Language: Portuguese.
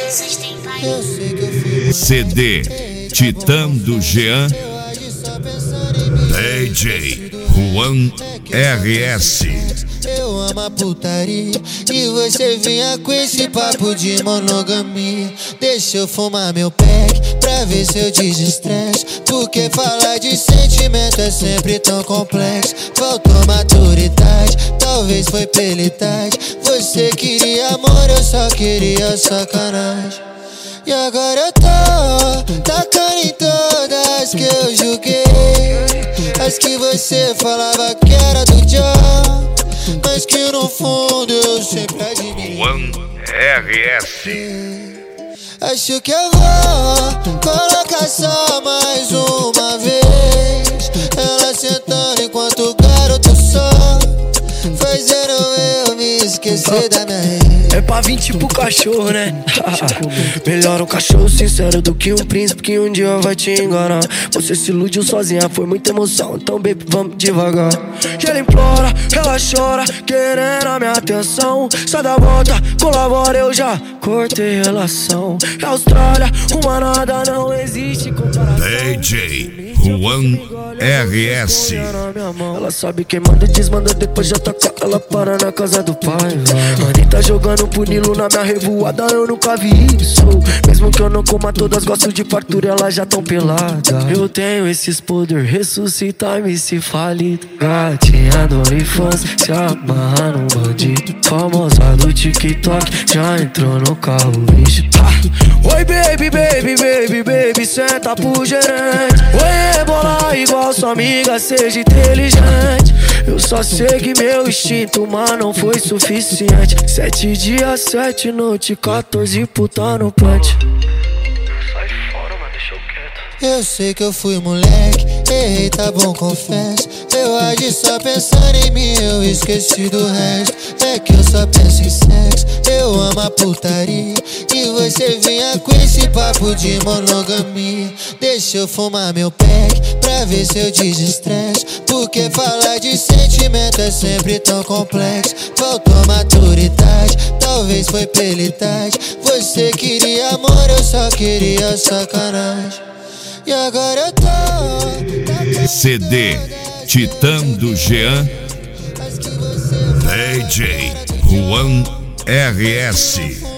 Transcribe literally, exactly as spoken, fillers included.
C D Titã do Jean, D J Juan R S. Eu amo a putaria e você vinha com esse papo de monogamia. Deixa eu fumar meu pack pra ver se eu desestresse, porque falar de sentimento é sempre tão complexo. Faltou maturidade, talvez foi pela idade. Você queria amor, eu só queria sacanagem. E agora eu tô tacando em todas que eu julguei, as que você falava que era do John, mas que no fundo eu sempre admirei. Juan R S. Acho que eu vou colocar só mais uma vez, ela sentando enquanto o garoto só, fazendo eu me esquecer da minha rede. É pra vir tipo cachorro, né? Melhor um cachorro sincero do que um príncipe que um dia vai te enganar. Você se iludiu sozinha, foi muita emoção, então baby, vamos devagar. E ela implora, ela chora, querendo a minha atenção. Sai da volta, colabora, eu já cortei relação. É Austrália, uma nada não existe comparação. D J Juan R S. Ela sabe quem manda e desmanda, depois já taca ela para na casa do pai. Mãe tá jogando punilo na minha revoada, eu nunca vi isso. Mesmo que eu não coma todas, gosto de fartura, elas já tão pelada. Eu tenho esses poder, ressuscitar-me se falido. Gatinha do OnlyFans, se amarra num bandido. Famosa do TikTok, já entrou no carro, bicho. ah. Oi baby, baby, baby, baby, senta pro gerente. Oi bola igual sua amiga, seja inteligente. Eu só segui meu instinto, mas não foi suficiente. Sete dias, sete noites, quatorze puta no plant. Sai fora, mano, deixa eu quieto. Eu sei que eu fui moleque, errei, tá bom, confesso. Eu agi só pensando em mim, eu esqueci do resto. É que eu só penso em sexo, eu amo a putaria e você vinha com esse papo de monogamia. Deixa eu fumar meu pack pra ver se eu desestresse, porque falar de sentimento é sempre tão complexo. Faltou maturidade, talvez foi pela idade. Você queria amor, eu só queria sacanagem. E agora eu tô C D Titã do Jean, D J Juan R S.